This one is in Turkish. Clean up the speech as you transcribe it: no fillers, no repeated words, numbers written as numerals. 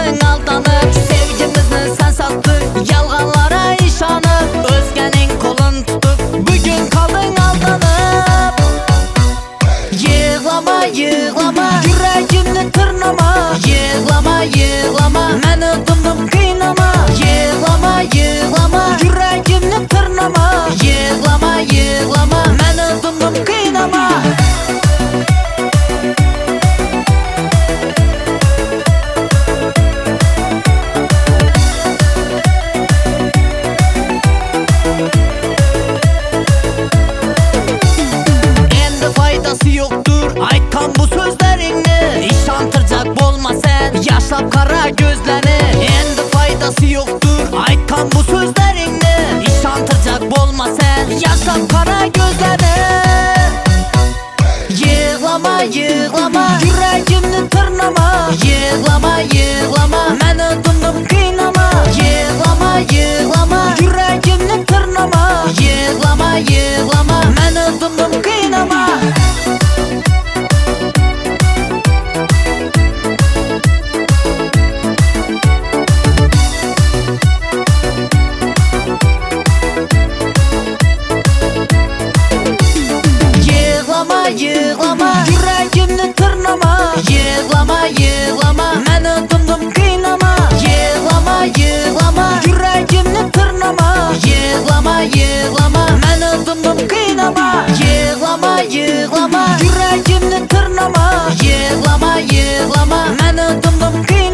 kaldın aldanıp, sevgimizni sen sattın yalganlara işanıp, özgenin kolun tutup bugün kaldın aldanıp. Yığlama yığlama yüreğimni tırnama, yığlama yığlama meni dumdum kıynama, yığlama yığlama yüreğimni tırnama, yığlama yığlama meni dumdum kıynama. Endi faydası yoktur aytkan bu sözlerini, işantıracak bolma sen yaşlap kara gözlerini. Endi faydası yoktur aytkan bu sözlerini, işantıracak bolma sen yaşlap kara gözlerini. Yığlama yığlama yüreğimni tırnama, yığlama yığlama meni dumdum kıynama, yığlama yığlama yüreğimni tırnama, yığlama yığlama meni dumdum kıynama. Yığlama yığlama yüreğimni tırnama, yığlama yığlama meni dumdum kıynama, yığlama yığlama yüreğimni tırnama, yığlama yığlama meni dumdum kıynama, yığlama yığlama yüreğimni tırnama, yığlama yığlama meni dumdum kıynama.